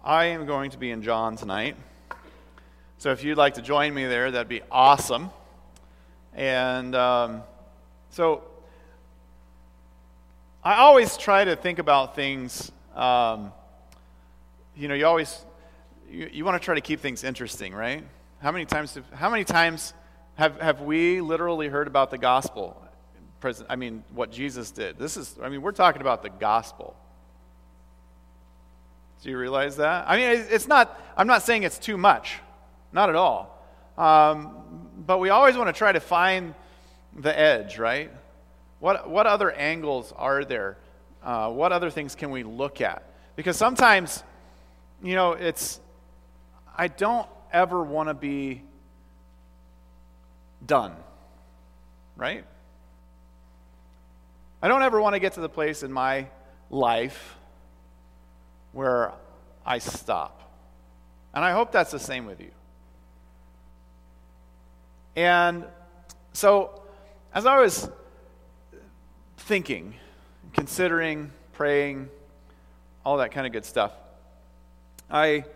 I am going to be in John tonight. So if you'd like to join me there, that'd be awesome. And so I always try to think about things, you want to try to keep things interesting, right? How many times have we literally heard about the gospel? What Jesus did. We're talking about the gospel. Do you realize that? I'm not saying it's too much. Not at all. But we always want to try to find the edge, right? What other angles are there? What other things can we look at? Because sometimes, I don't ever want to be done, right? I don't ever want to get to the place in my life where I stop. And I hope that's the same with you. And so, as I was thinking, considering, praying, all that kind of good stuff, it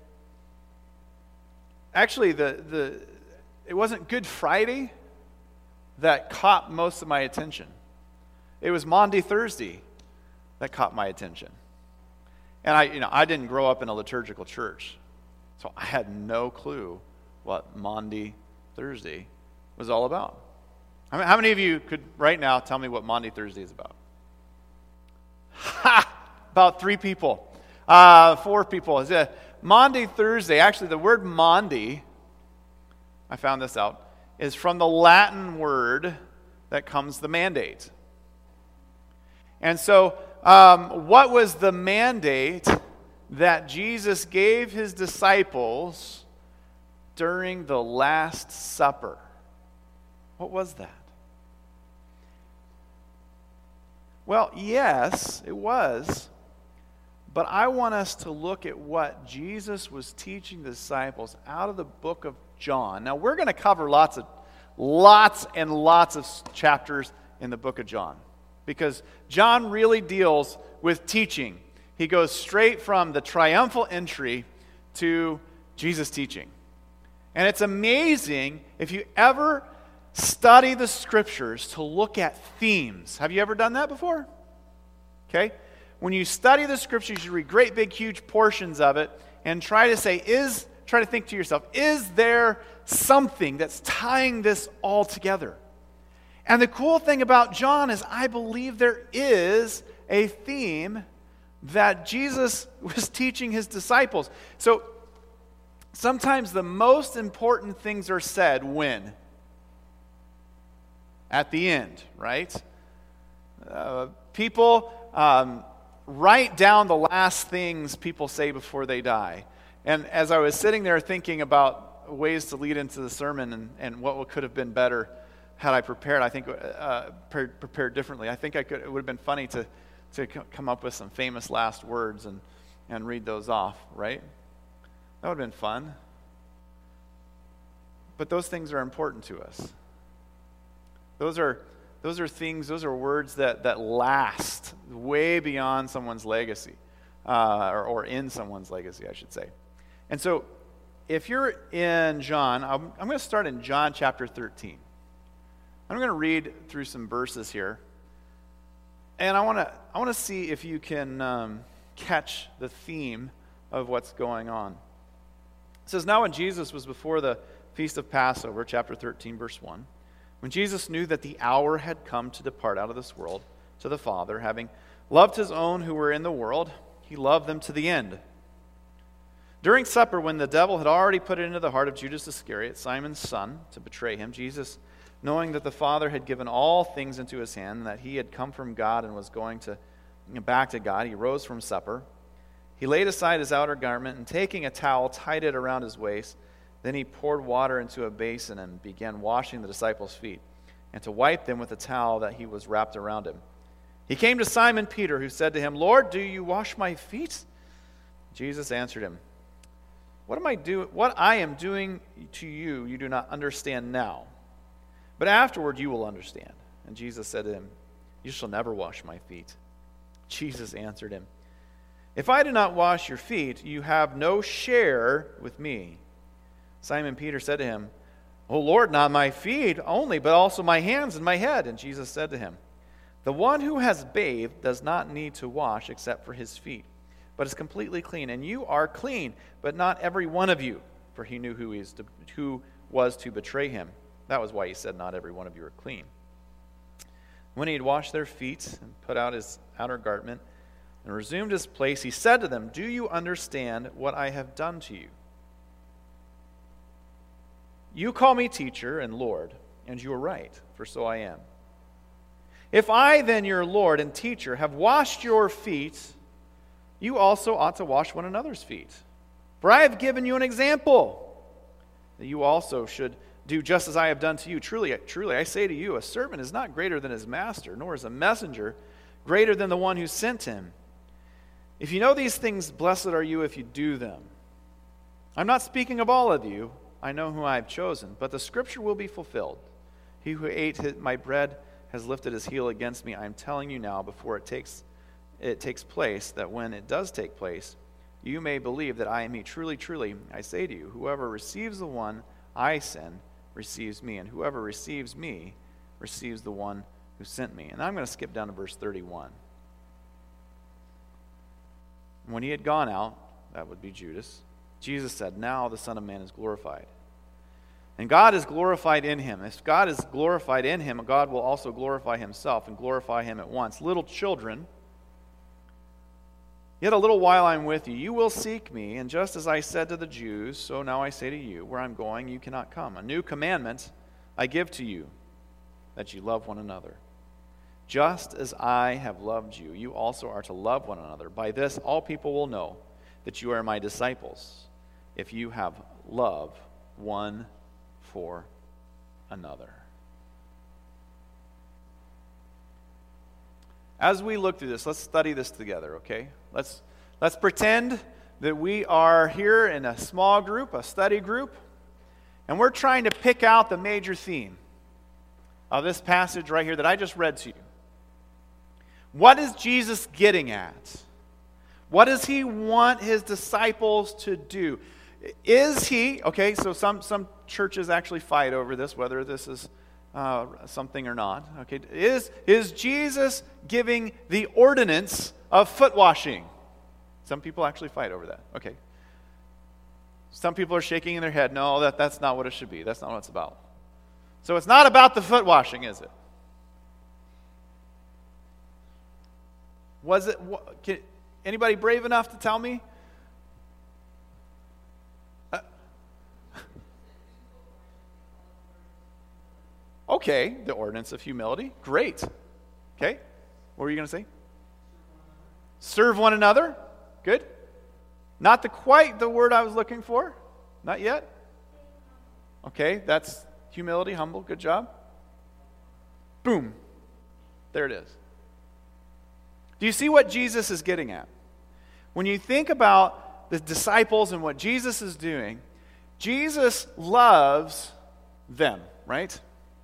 wasn't Good Friday that caught most of my attention. It was Maundy Thursday that caught my attention. And I didn't grow up in a liturgical church, so I had no clue what Maundy Thursday was all about. How many of you could right now tell me what Maundy Thursday is about? About 3 people. 4 people. Maundy Thursday, actually the word Maundy, I found this out, is from the Latin word that comes the mandate. And so, what was the mandate that Jesus gave his disciples during the Last Supper? What was that? Well, yes, it was. But I want us to look at what Jesus was teaching the disciples out of the book of John. Now, we're going to cover lots and lots of chapters in the book of John, because John really deals with teaching. He goes straight from the triumphal entry to Jesus' teaching. And it's amazing if you ever study the scriptures to look at themes. Have you ever done that before? Okay? When you study the scriptures, you read great big huge portions of it and try to think to yourself, is there something that's tying this all together? And the cool thing about John is I believe there is a theme that Jesus was teaching his disciples. So sometimes the most important things are said when? At the end, right? People write down the last things people say before they die. And as I was sitting there thinking about ways to lead into the sermon and what could have been better had I prepared, I think prepared differently. I think it would have been funny to come up with some famous last words and read those off, right? That would have been fun. But those things are important to us. Those are things, those are words that last way beyond someone's legacy, or in someone's legacy, I should say. And so, if you're in John, I'm going to start in John chapter 13. I'm going to read through some verses here, and I want to see if you can catch the theme of what's going on. It says, "Now when Jesus was before the feast of Passover," chapter 13, verse 1, "when Jesus knew that the hour had come to depart out of this world to the Father, having loved his own who were in the world, he loved them to the end. During supper, when the devil had already put it into the heart of Judas Iscariot, Simon's son, to betray him, Jesus, knowing that the Father had given all things into his hand, and that he had come from God and was going back to God, he rose from supper. He laid aside his outer garment, and taking a towel, tied it around his waist. Then he poured water into a basin and began washing the disciples' feet, and to wipe them with the towel that he was wrapped around him. He came to Simon Peter, who said to him, 'Lord, do you wash my feet?' Jesus answered him, 'What I am doing to you, you do not understand now, but afterward you will understand.' And Jesus said to him, 'You shall never wash my feet.' Jesus answered him, If I do not wash your feet, you have no share with me. Simon Peter said to him, O Lord, not my feet only, but also my hands and my head. And Jesus said to him, the one who has bathed does not need to wash except for his feet, but is completely clean. And you are clean, but not every one of you. For he knew who was to betray him. That was why he said, not every one of you are clean. When he had washed their feet and put out his outer garment and resumed his place, he said to them, do you understand what I have done to you? You call me teacher and Lord, and you are right, for so I am. If I then, your Lord and teacher, have washed your feet, you also ought to wash one another's feet. For I have given you an example, that you also should do just as I have done to you. Truly, I say to you, a servant is not greater than his master, nor is a messenger greater than the one who sent him. If you know these things, blessed are you if you do them. I'm not speaking of all of you. I know who I have chosen, but the scripture will be fulfilled. He who ate my bread has lifted his heel against me. I am telling you now, before it takes place, that when it does take place, you may believe that I am he. Truly, truly, I say to you, whoever receives the one I send receives me, and whoever receives me receives the one who sent me. And I'm going to skip down to verse 31. When he had gone out, that would be Judas, Jesus said, now the Son of Man is glorified. And God is glorified in him. If God is glorified in him, God will also glorify himself and glorify him at once. Little children, yet a little while I am with you. You will seek me, and just as I said to the Jews, so now I say to you, where I'm going, you cannot come. A new commandment I give to you, that you love one another. Just as I have loved you, you also are to love one another. By this all people will know that you are my disciples, if you have love one for another. As we look through this, let's study this together, okay? Let's pretend that we are here in a small group, a study group, and we're trying to pick out the major theme of this passage right here that I just read to you. What is Jesus getting at? What does he want his disciples to do? Is he, okay, so some churches actually fight over this, whether this is something or not. Okay, is Jesus giving the ordinance of foot washing? Some people actually fight over that. Okay. Some people are shaking in their head. No, that's not what it should be. That's not what it's about. So it's not about the foot washing, is it? Was it? Anybody brave enough to tell me? Okay, the ordinance of humility. Great. Okay. What were you going to say? Serve one another. Good. Not quite the word I was looking for. Not yet. Okay, that's humility, humble. Good job. Boom. There it is. Do you see what Jesus is getting at? When you think about the disciples and what Jesus is doing, Jesus loves them, right?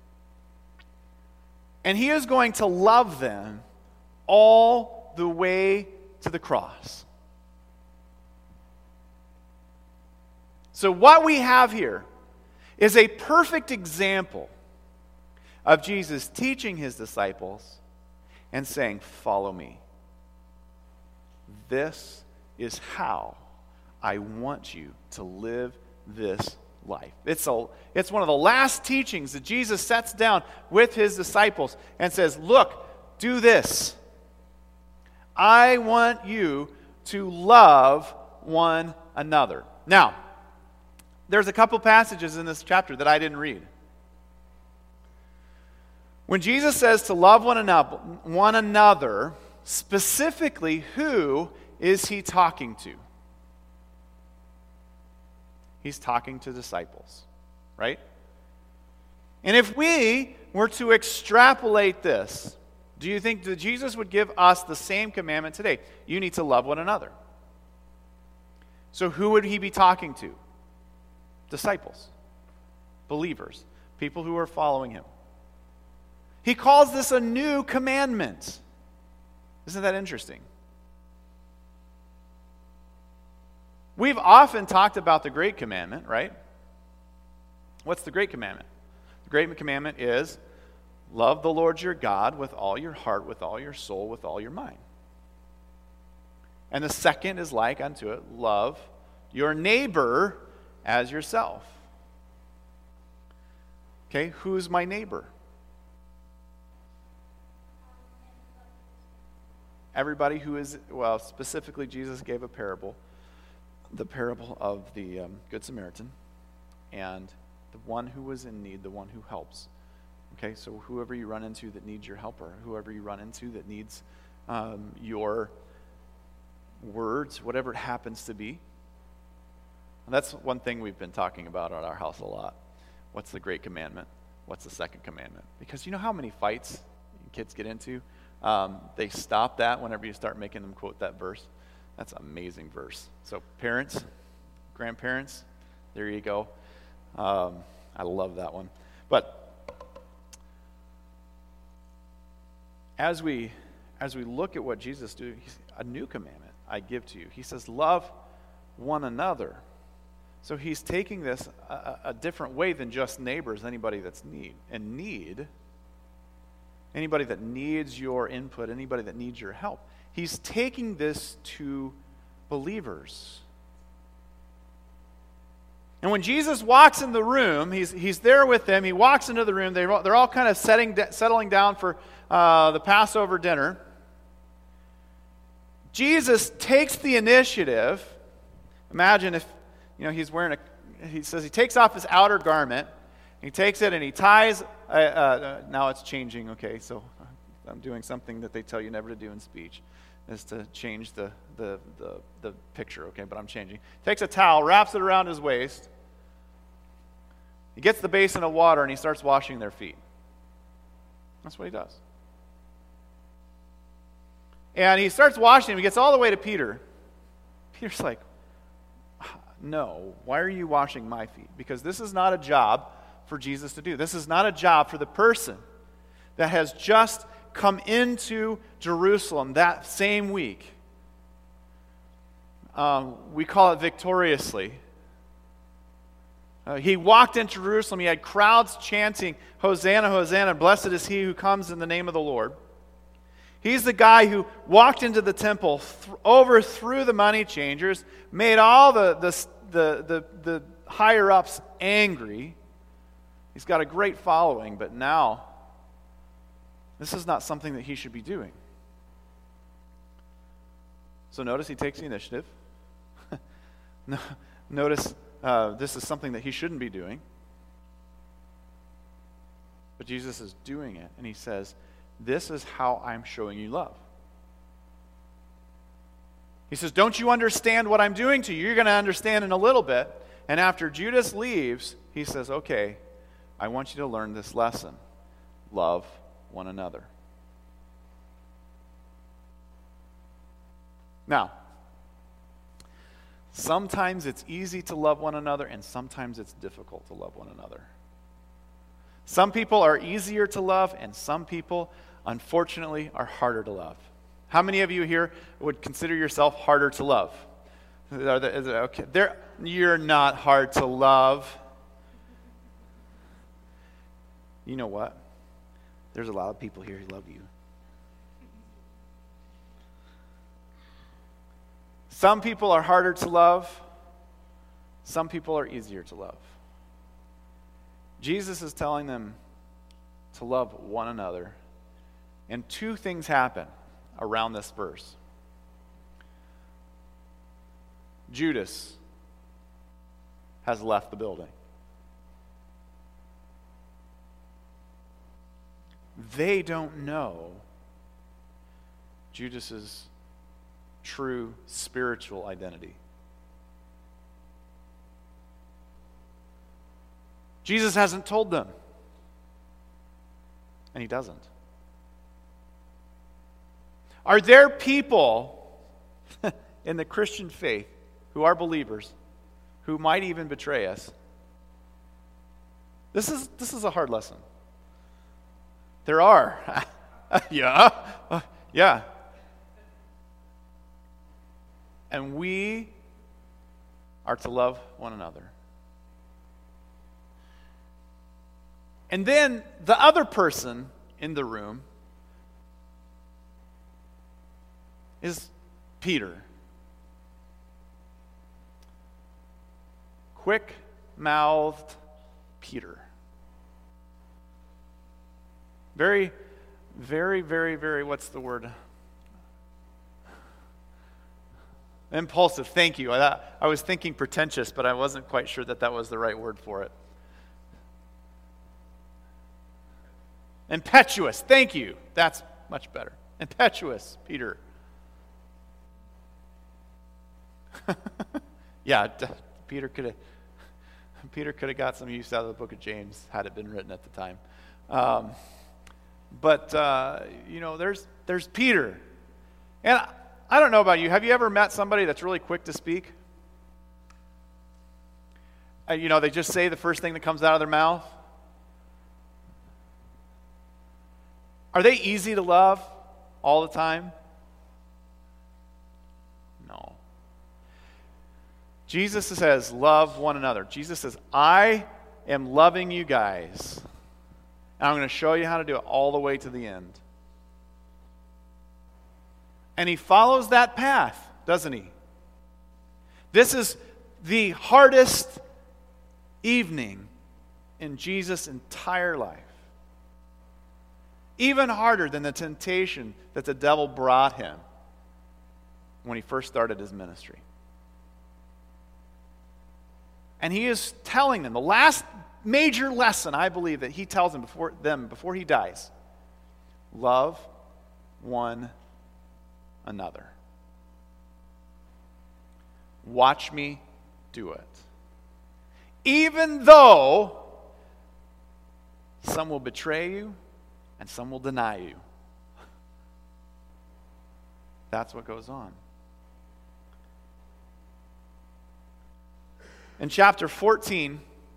And he is going to love them all the way to the cross. So what we have here is a perfect example of Jesus teaching his disciples and saying, follow me. This is how I want you to live this life. It's one of the last teachings that Jesus sets down with his disciples and says, look, do this. I want you to love one another. Now, there's a couple passages in this chapter that I didn't read. When Jesus says to love one another, specifically, who is he talking to? He's talking to disciples, right? And if we were to extrapolate this, do you think that Jesus would give us the same commandment today? You need to love one another. So who would he be talking to? Disciples, believers, people who are following him. He calls this a new commandment. Isn't that interesting? We've often talked about the Great Commandment, right? What's the Great Commandment? The Great Commandment is love the Lord your God with all your heart, with all your soul, with all your mind. And the second is like unto it, love your neighbor as yourself. Okay, who's my neighbor? Everybody who is, well, specifically Jesus gave a parable, the parable of the Good Samaritan, and the one who was in need, the one who helps. Okay, so whoever you run into that needs your help, or whoever you run into that needs your words, whatever it happens to be. And that's one thing we've been talking about at our house a lot. What's the Great Commandment? What's the second commandment? Because you know how many fights kids get into? They stop that whenever you start making them quote that verse. That's an amazing verse. So parents, grandparents, there you go. I love that one. But as we look at what Jesus did, a new commandment I give to you. He says, love one another. So he's taking this a different way than just neighbors, anybody that's in need, anybody that needs your input, anybody that needs your help. He's taking this to believers. And when Jesus walks in the room, he's there with them. He walks into the room. They're all kind of settling down for the Passover dinner. Jesus takes the initiative. Imagine if, he's wearing he says he takes off his outer garment. He takes it and he ties, now it's changing, okay, so I'm doing something that they tell you never to do in speech, is to change the picture, okay, but I'm changing. Takes a towel, wraps it around his waist. He gets the basin of water and he starts washing their feet. That's what he does. And he starts washing them. He gets all the way to Peter. Peter's like, no, why are you washing my feet? Because this is not a job for Jesus to do. This is not a job for the person that has just come into Jerusalem that same week. We call it victoriously. He walked into Jerusalem. He had crowds chanting, Hosanna, Hosanna, blessed is he who comes in the name of the Lord. He's the guy who walked into the temple, overthrew the money changers, made all the higher-ups angry. He's got a great following, but now this is not something that he should be doing. So notice he takes the initiative. Notice this is something that he shouldn't be doing. But Jesus is doing it, and he says, this is how I'm showing you love. He says, don't you understand what I'm doing to you? You're going to understand in a little bit. And after Judas leaves, he says, okay, I want you to learn this lesson. Love one another. Now, sometimes it's easy to love one another, and sometimes it's difficult to love one another. Some people are easier to love, and some people, unfortunately, are harder to love. How many of you here would consider yourself harder to love? Is it okay? You're not hard to love. You know what? There's a lot of people here who love you. Some people are harder to love. Some people are easier to love. Jesus is telling them to love one another. And two things happen around this verse. Judas has left the building. They don't know Judas's true spiritual identity. Jesus hasn't told them. And he doesn't. Are there people in the Christian faith who are believers who might even betray us? This is a hard lesson. There are. Yeah. And we are to love one another. And then the other person in the room is Peter. Quick-mouthed Peter. Very, very, very, very, what's the word? Impulsive, thank you. I was thinking pretentious, but I wasn't quite sure that was the right word for it. Impetuous, thank you. That's much better. Impetuous, Peter. Yeah, Peter could have got some use out of the book of James had it been written at the time. But there's Peter. And I don't know about you. Have you ever met somebody that's really quick to speak? They just say the first thing that comes out of their mouth. Are they easy to love all the time? No. Jesus says, love one another. Jesus says, I am loving you guys. And I'm going to show you how to do it all the way to the end. And he follows that path, doesn't he? This is the hardest evening in Jesus' entire life. Even harder than the temptation that the devil brought him when he first started his ministry. And he is telling them, the last major lesson I believe that he tells them before he dies, love one another. Watch me do it. Even though some will betray you and some will deny you. That's what goes on. In chapter 14,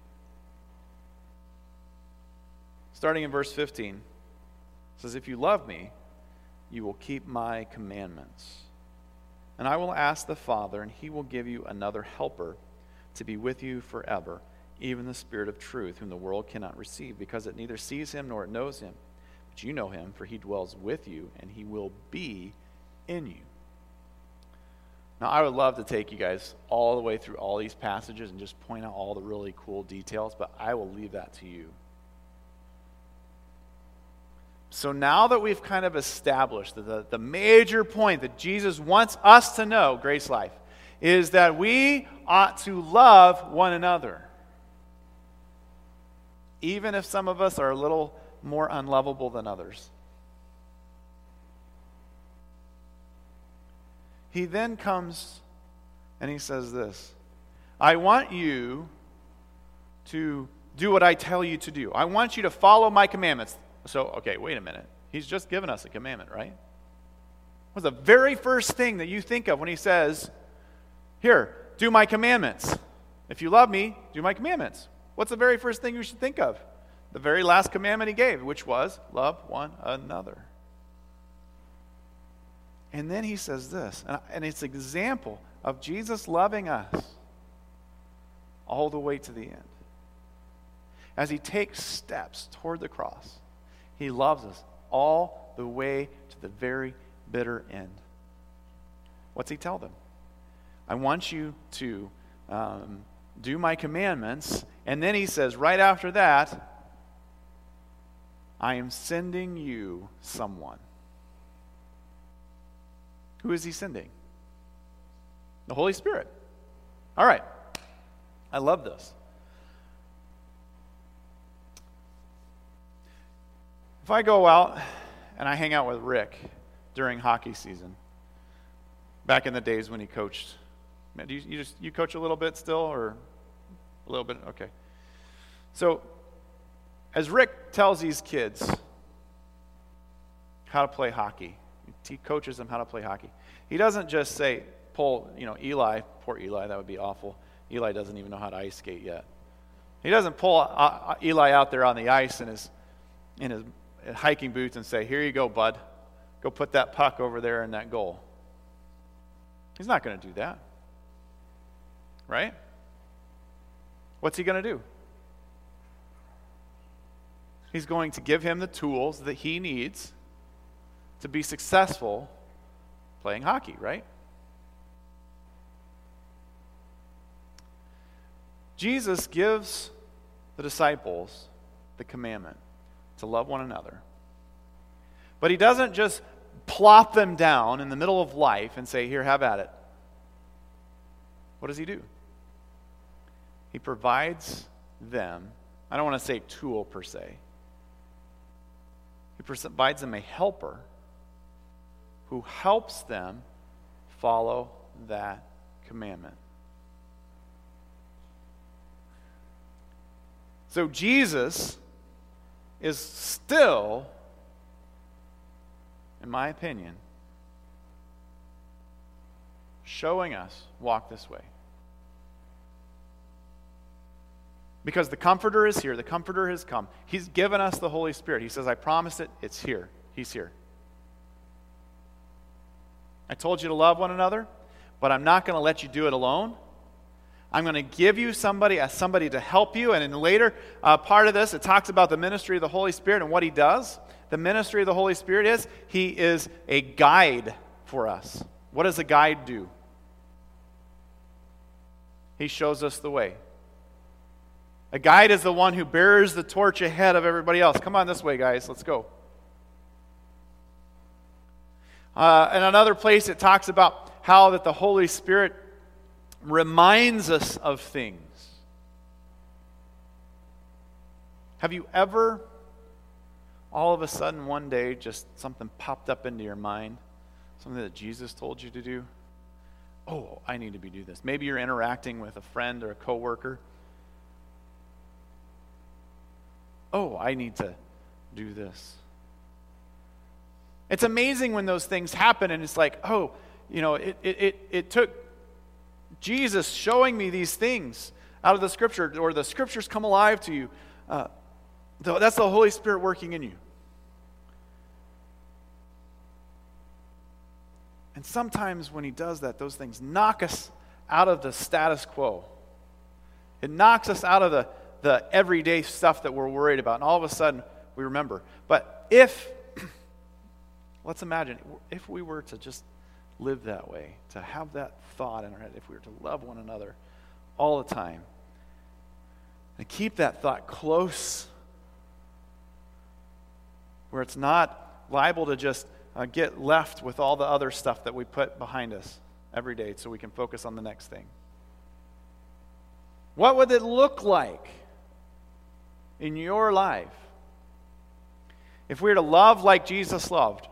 starting in verse 15, it says, if you love me, you will keep my commandments. And I will ask the Father, and he will give you another helper to be with you forever, even the Spirit of truth, whom the world cannot receive, because it neither sees him nor it knows him. But you know him, for he dwells with you, and he will be in you. Now, I would love to take you guys all the way through all these passages and just point out all the really cool details, but I will leave that to you. So now that we've kind of established the major point that Jesus wants us to know, Grace Life, is that we ought to love one another. Even if some of us are a little more unlovable than others. He then comes and he says this, I want you to do what I tell you to do. I want you to follow my commandments. So, okay, wait a minute. He's just given us a commandment, right? What's the very first thing that you think of when he says, here, do my commandments. If you love me, do my commandments. What's the very first thing you should think of? The very last commandment he gave, which was, love one another. And then he says this, and it's an example of Jesus loving us all the way to the end. As he takes steps toward the cross, he loves us all the way to the very bitter end. What's he tell them? I want you to do my commandments. And then he says, right after that, I am sending you someone. Who is he sending? The Holy Spirit. All right. I love this. If I go out and I hang out with Rick during hockey season, back in the days when he coached, do you coach a little bit still, or a little bit? Okay. So, as Rick tells these kids how to play hockey, he coaches them how to play hockey. He doesn't just say, pull, Eli, poor Eli, that would be awful. Eli doesn't even know how to ice skate yet. He doesn't pull Eli out there on the ice in his hiking boots and say, here you go, bud. Go put that puck over there in that goal. He's not going to do that. right? What's he going to do? He's going to give him the tools that he needs to be successful playing hockey, right? Jesus gives the disciples the commandment to love one another. But he doesn't just plop them down in the middle of life and say, here, have at it. What does he do? He provides them, I don't want to say tool per se. He provides them a helper who helps them follow that commandment. So Jesus is still, in my opinion, showing us walk this way. Because the Comforter is here. The Comforter has come. He's given us the Holy Spirit. He says, I promised it. It's here. He's here. I told you to love one another, but I'm not going to let you do it alone. I'm going to give you somebody to help you. And in the later part of this, it talks about the ministry of the Holy Spirit and what he does. The ministry of the Holy Spirit is, he is a guide for us. What does a guide do? He shows us the way. A guide is the one who bears the torch ahead of everybody else. Come on this way, guys. Let's go. In another place, it talks about how that the Holy Spirit reminds us of things. Have you ever, all of a sudden one day, just something popped up into your mind? Something that Jesus told you to do? Oh, I need to do this. Maybe you're interacting with a friend or a coworker. Oh, I need to do this. It's amazing when those things happen and it's like, oh, it took Jesus showing me these things out of the Scripture, or the Scriptures come alive to you. That's the Holy Spirit working in you. And sometimes when he does that, those things knock us out of the status quo. It knocks us out of the everyday stuff that we're worried about, and all of a sudden we remember. But let's imagine, if we were to just live that way, to have that thought in our head, if we were to love one another all the time, and keep that thought close, where it's not liable to just get left with all the other stuff that we put behind us every day so we can focus on the next thing. What would it look like in your life if we were to love like Jesus loved?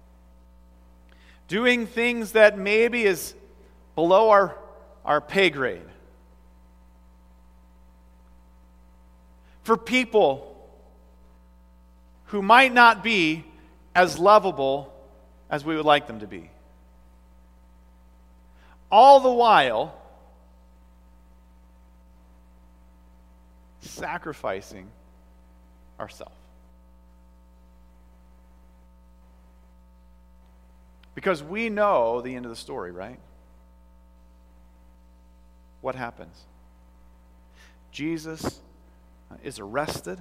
Doing things that maybe is below our pay grade. For people who might not be as lovable as we would like them to be. All the while sacrificing ourselves. Because we know the end of the story, right? What happens? Jesus is arrested.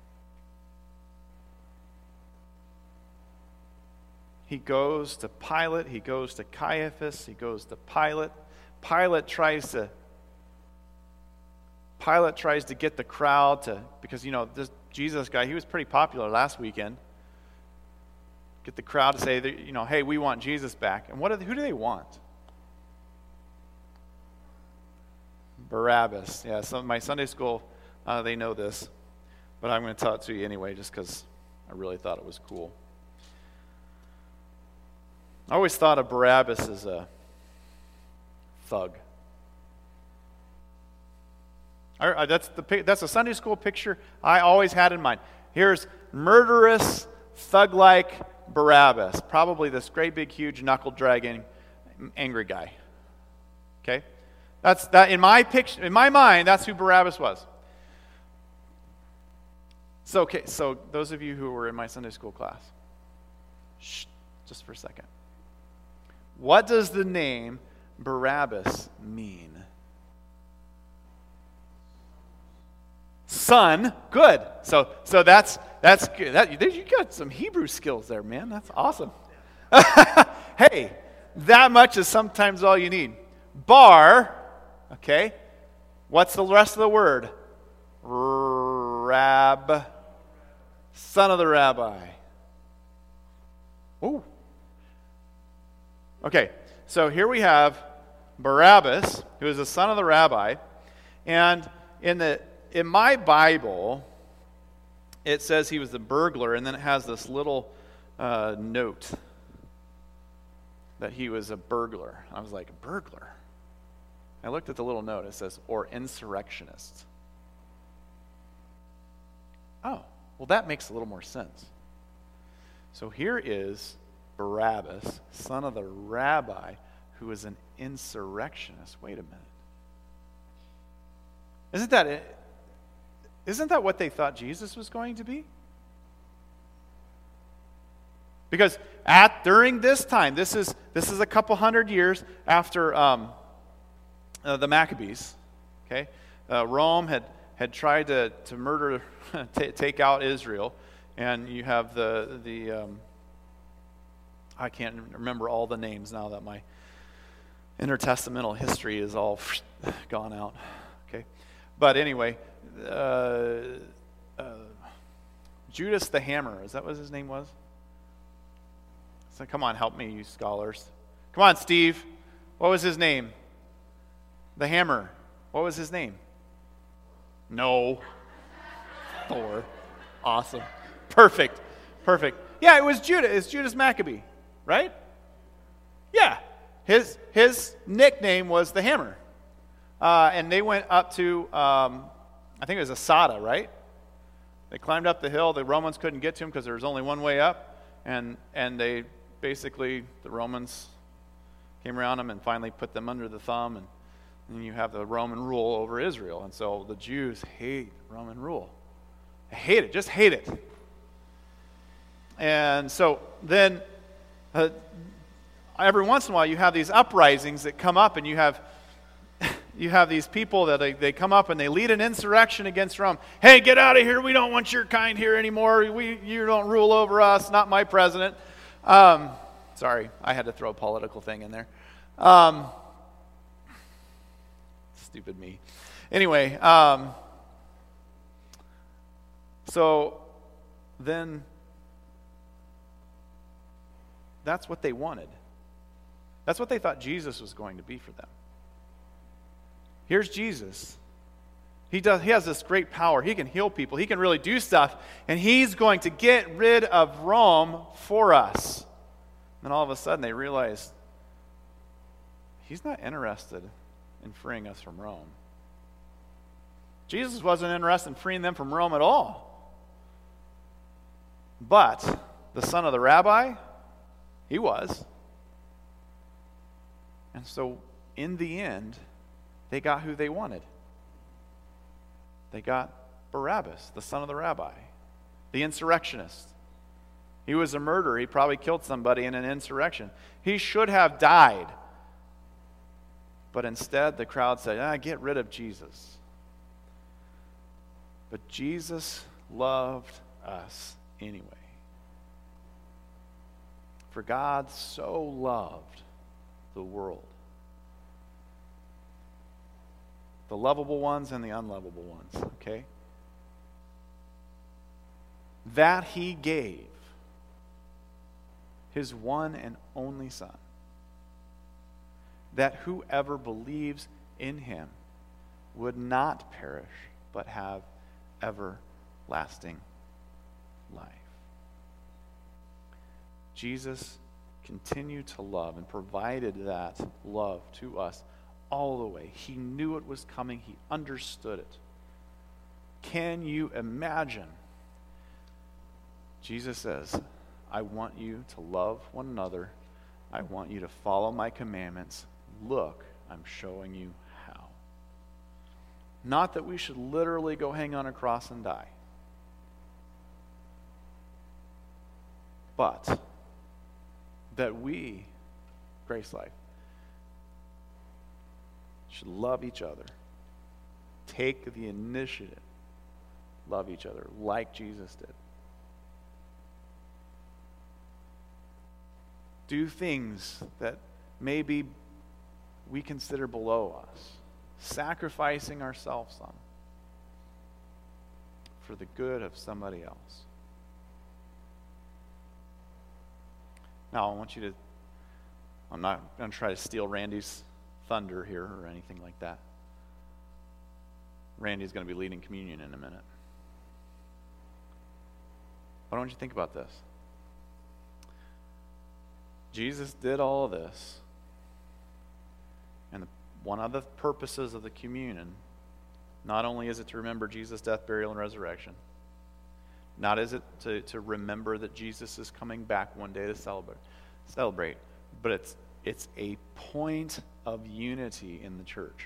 He goes to Pilate. He goes to Caiaphas. He goes to Pilate. Pilate tries to get the crowd to, because this Jesus guy, he was pretty popular last weekend. Get the crowd to say, hey, we want Jesus back. And who do they want? Barabbas. Yeah, my Sunday school, they know this. But I'm going to tell it to you anyway, just because I really thought it was cool. I always thought of Barabbas as a thug. That's a Sunday school picture I always had in mind. Here's murderous, thug-like Barabbas, probably this great big huge knuckle-dragging angry guy. Okay? That's that in my mind, that's who Barabbas was. So those of you who were in my Sunday school class, just for a second. What does the name Barabbas mean? son. Good. So that's good. You got some Hebrew skills there, man. That's awesome. Hey, that much is sometimes all you need. Bar, okay. What's the rest of the word? Son of the rabbi. Ooh. Okay, so here we have Barabbas, who is the son of the rabbi, and in my Bible, it says he was the burglar, and then it has this little note that he was a burglar. I was like, a burglar? I looked at the little note. It says, or insurrectionist. Oh, well, that makes a little more sense. So here is Barabbas, son of the rabbi, who is an insurrectionist. Wait a minute. Isn't that what they thought Jesus was going to be? Because during this time, this is a couple hundred years after the Maccabees. Okay, Rome had tried to murder, take out Israel, and you have the I can't remember all the names now that my intertestamental history is all gone out. Okay, but anyway, Judas the Hammer, is that what his name was? So come on, help me, you scholars. Come on, Steve. What was his name? The Hammer. What was his name? No. Thor. Awesome. Perfect. Yeah, it was Judas. It's Judas Maccabee, right? Yeah. His nickname was the Hammer. And they went up to, I think it was Asada, right? They climbed up the hill. The Romans couldn't get to him because there was only one way up. And they basically, the Romans came around them and finally put them under the thumb. And then you have the Roman rule over Israel. And so the Jews hate Roman rule. They hate it. Just hate it. And so then every once in a while you have these uprisings that come up, and you have these people that they come up and they lead an insurrection against Rome. Hey, get out of here. We don't want your kind here anymore. You don't rule over us, not my president. Sorry, I had to throw a political thing in there. Stupid me. Anyway, so then that's what they wanted. That's what they thought Jesus was going to be for them. Here's Jesus. He has this great power. He can heal people. He can really do stuff. And he's going to get rid of Rome for us. Then all of a sudden they realize he's not interested in freeing us from Rome. Jesus wasn't interested in freeing them from Rome at all. But the son of the rabbi, he was. And so in the end, they got who they wanted. They got Barabbas, the son of the rabbi, the insurrectionist. He was a murderer. He probably killed somebody in an insurrection. He should have died. But instead, the crowd said, get rid of Jesus. But Jesus loved us anyway. For God so loved the world. The lovable ones and the unlovable ones, okay? That he gave his one and only Son, that whoever believes in him would not perish, but have everlasting life. Jesus continued to love and provided that love to us all the way. He knew it was coming. He understood it. Can you imagine? Jesus says, I want you to love one another. I want you to follow my commandments. Look, I'm showing you how. Not that we should literally go hang on a cross and die, but that we, Grace Life, should love each other, take the initiative love each other like Jesus did. Do things that maybe we consider below us, sacrificing ourselves on for the good of somebody else. Now, I'm not going to try to steal Randy's thunder here or anything like that. Randy's going to be leading communion in a minute. Why don't you think about this? Jesus did all of this, and one of the purposes of the communion, not only is it to remember Jesus' death, burial, and resurrection, not is it to remember that Jesus is coming back one day to celebrate, but it's a point of unity in the church.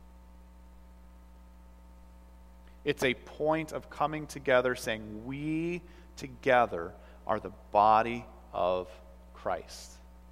It's a point of coming together, saying we together are the body of Christ.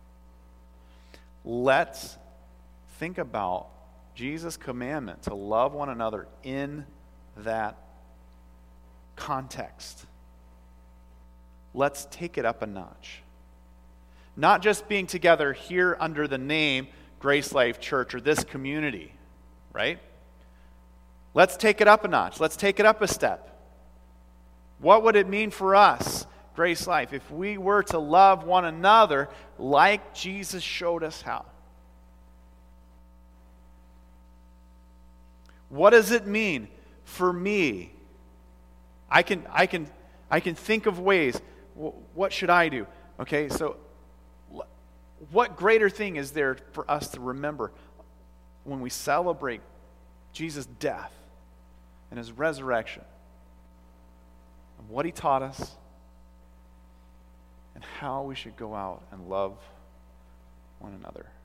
Let's think about Jesus' commandment to love one another in that context. Let's take it up a notch. Not just being together here under the name Grace Life Church or this community, right? Let's take it up a notch. Let's take it up a step. What would it mean for us, Grace Life, if we were to love one another like Jesus showed us how? What does it mean for me? I can think of ways. What should I do? Okay, so what greater thing is there for us to remember when we celebrate Jesus' death and his resurrection and what he taught us and how we should go out and love one another?